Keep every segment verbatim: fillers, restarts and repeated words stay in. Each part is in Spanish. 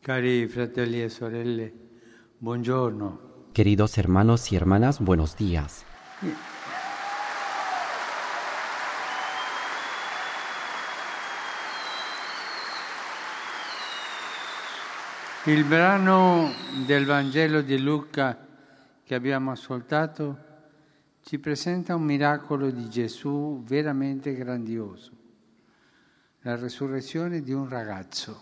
Cari fratelli e sorelle, buongiorno. Queridos hermanos y hermanas, buenos días. Il brano del Vangelo di Luca che abbiamo ascoltato ci presenta un miracolo di Gesù veramente grandioso, la resurrezione di un ragazzo.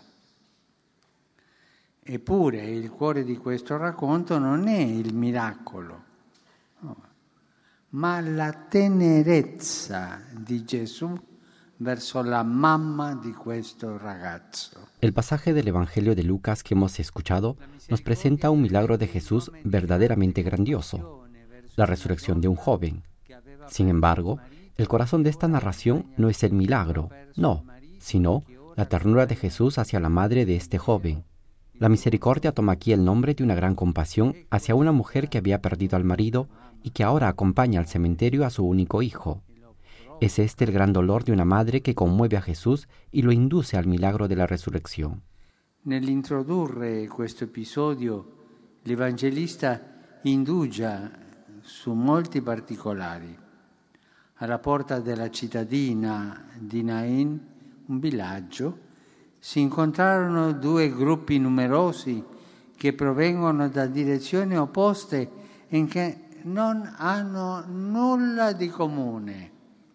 Eppure il cuore di questo racconto non è il miracolo, no, ma la tenerezza di Gesù verso la mamma di questo ragazzo. El pasaje del Evangelio de Lucas que hemos escuchado nos presenta un milagro de Jesús verdaderamente grandioso, la resurrección de un joven. Sin embargo, el corazón de esta narración no es el milagro, no, sino la ternura de Jesús hacia la madre de este joven. La misericordia toma aquí el nombre de una gran compasión hacia una mujer que había perdido al marido y que ahora acompaña al cementerio a su único hijo. Es este el gran dolor de una madre que conmueve a Jesús y lo induce al milagro de la resurrección. Nell'introdurre questo episodio, l'Evangelista indugia su molti particolari. Alla porta della cittadina di Nain, un villaggio, si incontrarono due gruppi numerosi che provengono da direzioni opposte e che non hanno nulla di comune.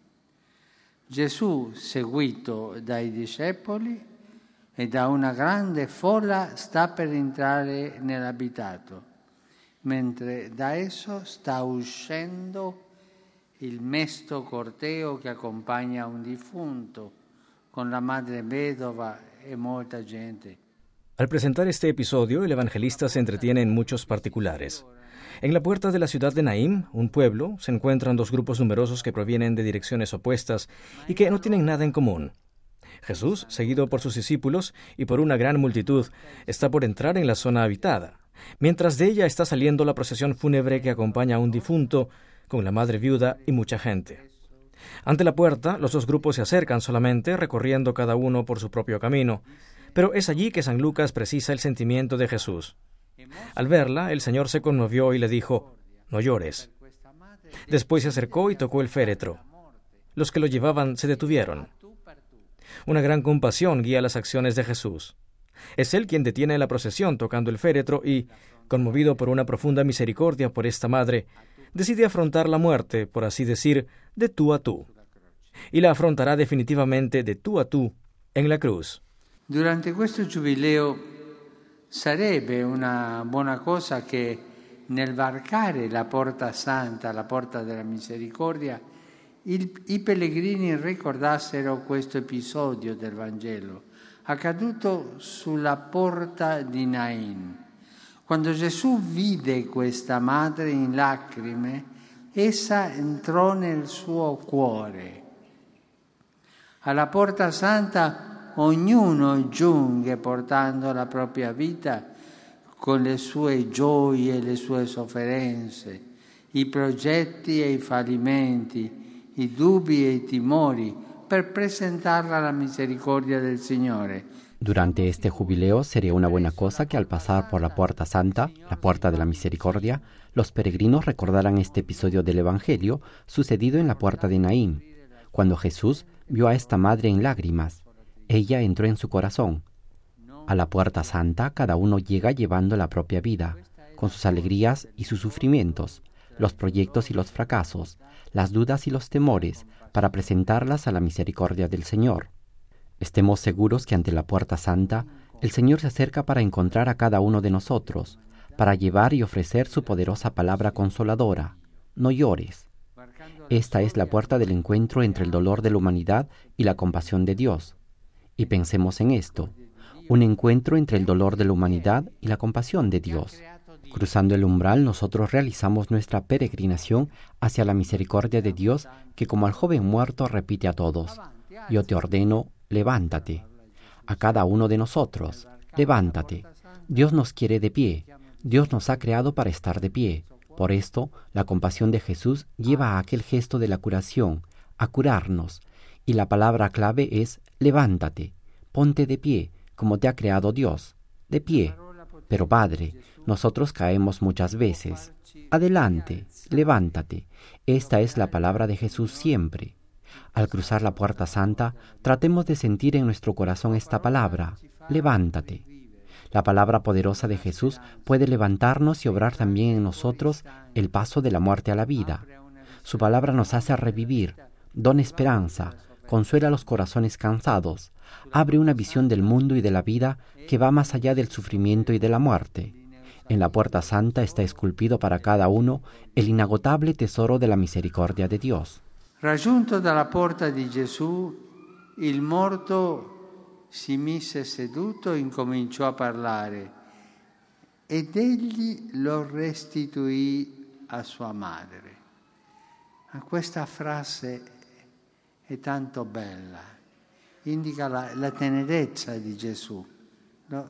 Gesù, seguito dai discepoli e da una grande folla, sta per entrare nell'abitato, mentre da esso sta uscendo il mesto corteo che accompagna un difunto, con la madre vedova e molta gente. Al presentar este episodio, el evangelista se entretiene en muchos particulares. En la puerta de la ciudad de Naim, un pueblo, se encuentran dos grupos numerosos que provienen de direcciones opuestas y que no tienen nada en común. Jesús, seguido por sus discípulos y por una gran multitud, está por entrar en la zona habitada, mientras de ella está saliendo la procesión fúnebre que acompaña a un difunto, con la madre viuda y mucha gente. Ante la puerta, los dos grupos se acercan solamente, recorriendo cada uno por su propio camino, pero es allí que San Lucas precisa el sentimiento de Jesús. Al verla, el Señor se conmovió y le dijo: «No llores». Después se acercó y tocó el féretro. Los que lo llevaban se detuvieron. Una gran compasión guía las acciones de Jesús. Es Él quien detiene la procesión tocando el féretro y, conmovido por una profunda misericordia por esta madre, decide afrontar la muerte, por así decir, de tú a tú. Y la afrontará definitivamente de tú a tú en la cruz. Durante questo giubileo sarebbe una buona cosa che nel varcare la porta santa, la porta della misericordia, il, i pellegrini ricordassero questo episodio del Vangelo, accaduto sulla porta di Nain. Quando Gesù vide questa madre in lacrime, essa entrò nel suo cuore. Alla porta santa ognuno giunge portando la propria vita con le sue gioie e le sue sofferenze, i progetti e i fallimenti, i dubbi e i timori, per presentarla alla misericordia del Signore. Durante este jubileo sería una buena cosa que al pasar por la Puerta Santa, la Puerta de la Misericordia, los peregrinos recordaran este episodio del Evangelio sucedido en la puerta de Naín, cuando Jesús vio a esta madre en lágrimas. Ella entró en su corazón. A la Puerta Santa cada uno llega llevando la propia vida, con sus alegrías y sus sufrimientos, los proyectos y los fracasos, las dudas y los temores, para presentarlas a la misericordia del Señor. Estemos seguros que ante la Puerta Santa, el Señor se acerca para encontrar a cada uno de nosotros, para llevar y ofrecer su poderosa palabra consoladora. No llores. Esta es la puerta del encuentro entre el dolor de la humanidad y la compasión de Dios. Y pensemos en esto, un encuentro entre el dolor de la humanidad y la compasión de Dios. Cruzando el umbral, nosotros realizamos nuestra peregrinación hacia la misericordia de Dios, que como al joven muerto repite a todos: «Yo te ordeno, levántate». A cada uno de nosotros: levántate. Dios nos quiere de pie. Dios nos ha creado para estar de pie. Por esto, la compasión de Jesús lleva a aquel gesto de la curación, a curarnos. Y la palabra clave es levántate. Ponte de pie, como te ha creado Dios. de pie. Pero Padre, nosotros caemos muchas veces. Adelante, levántate. Esta es la palabra de Jesús siempre. Al cruzar la puerta santa, tratemos de sentir en nuestro corazón esta palabra, levántate. La palabra poderosa de Jesús puede levantarnos y obrar también en nosotros el paso de la muerte a la vida. Su palabra nos hace revivir, dona esperanza, consuela los corazones cansados, abre una visión del mundo y de la vida que va más allá del sufrimiento y de la muerte. En la puerta santa está esculpido para cada uno el inagotable tesoro de la misericordia de Dios. Raggiunto dalla porta di Gesù, il morto si mise seduto e incominciò a parlare, ed egli lo restituì a sua madre. Ma questa frase è tanto bella, indica la, la tenerezza di Gesù. Lo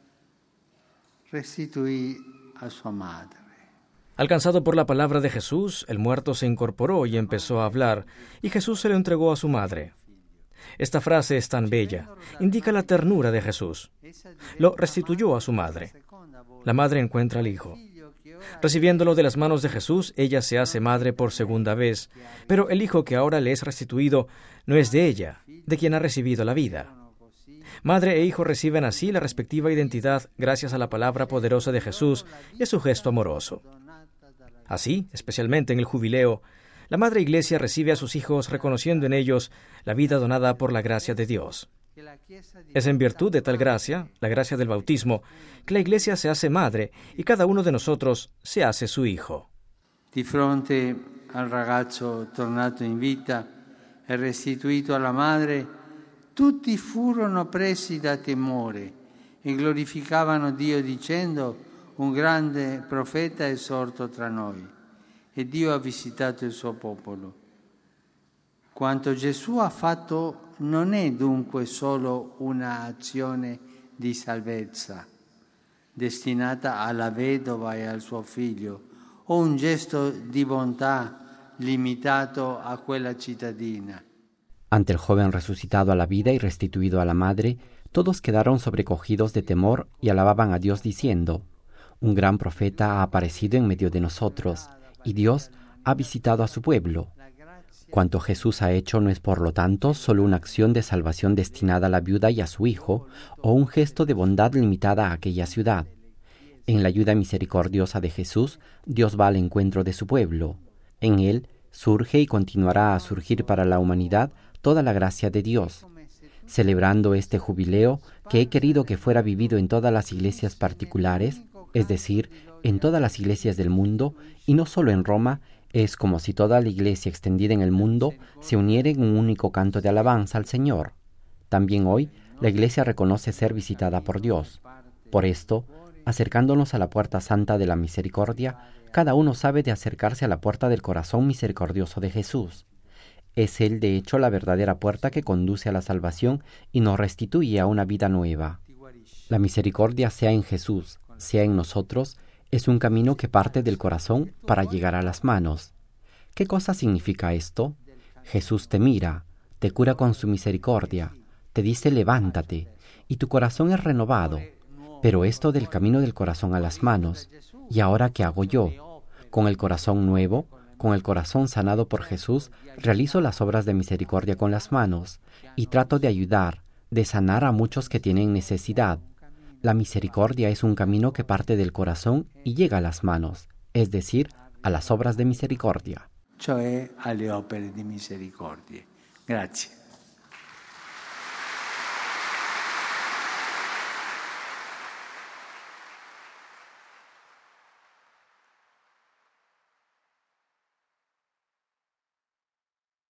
restituì a sua madre. Alcanzado por la palabra de Jesús, el muerto se incorporó y empezó a hablar, y Jesús se lo entregó a su madre. Esta frase es tan bella, indica la ternura de Jesús. Lo restituyó a su madre. La madre encuentra al hijo. Recibiéndolo de las manos de Jesús, ella se hace madre por segunda vez, pero el hijo que ahora le es restituido no es de ella, de quien ha recibido la vida. Madre e hijo reciben así la respectiva identidad gracias a la palabra poderosa de Jesús y a su gesto amoroso. Así, especialmente en el jubileo, la Madre Iglesia recibe a sus hijos reconociendo en ellos la vida donada por la gracia de Dios. Es en virtud de tal gracia, la gracia del bautismo, que la Iglesia se hace madre y cada uno de nosotros se hace su hijo. Di fronte al ragazzo tornato in vita e restituito alla madre, tutti furono presi da temore e glorificavano Dio dicendo: un grande profeta è sorto tra noi e Dio ha visitato il suo popolo. Quanto Gesù ha fatto non è dunque solo un'azione di salvezza destinata alla vedova e al suo figlio, o un gesto di bontà limitato a quella cittadina. Ante el joven resucitado a la vida y restituido a la madre, todos quedaron sobrecogidos de temor y alababan a Dios diciendo: un gran profeta ha aparecido en medio de nosotros, y Dios ha visitado a su pueblo. Cuanto Jesús ha hecho no es, por lo tanto, solo una acción de salvación destinada a la viuda y a su hijo, o un gesto de bondad limitada a aquella ciudad. En la ayuda misericordiosa de Jesús, Dios va al encuentro de su pueblo. En él surge y continuará a surgir para la humanidad toda la gracia de Dios. Celebrando este jubileo, que he querido que fuera vivido en todas las iglesias particulares, es decir, en todas las iglesias del mundo, y no solo en Roma, es como si toda la iglesia extendida en el mundo se uniera en un único canto de alabanza al Señor. También hoy, la iglesia reconoce ser visitada por Dios. Por esto, acercándonos a la puerta santa de la misericordia, cada uno sabe de acercarse a la puerta del corazón misericordioso de Jesús. Es Él, de hecho, la verdadera puerta que conduce a la salvación y nos restituye a una vida nueva. La misericordia, sea en Jesús, sea en nosotros, es un camino que parte del corazón para llegar a las manos. ¿Qué cosa significa esto? Jesús te mira, te cura con su misericordia, te dice levántate, y tu corazón es renovado. Pero esto del camino del corazón a las manos, ¿y ahora qué hago yo? Con el corazón nuevo, con el corazón sanado por Jesús, realizo las obras de misericordia con las manos, y trato de ayudar, de sanar a muchos que tienen necesidad. La misericordia es un camino que parte del corazón y llega a las manos, es decir, a las obras de misericordia. Cioè alle opere di misericordia. Grazie.